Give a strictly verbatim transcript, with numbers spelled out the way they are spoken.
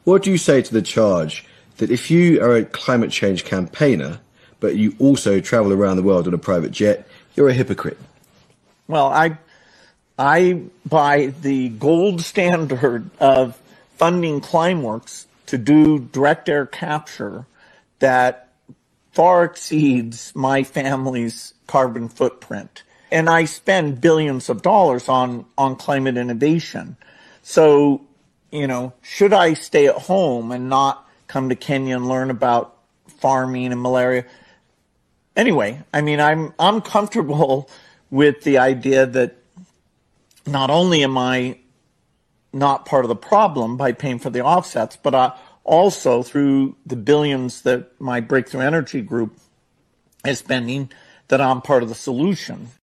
What do you say to the charge that if you are a climate change campaigner, but you also travel around the world on a private jet, you're a hypocrite? Well, I, I buy the gold standard of funding Climeworks to do direct air capture that far exceeds my family's carbon footprint. And I spend billions of dollars on, on climate innovation. So, you know, should I stay at home and not come to Kenya and learn about farming and malaria? Anyway, I mean, I'm, I'm comfortable with the idea that not only am I not part of the problem by paying for the offsets, but uh, also through the billions that my Breakthrough Energy group is spending, that I'm part of the solution.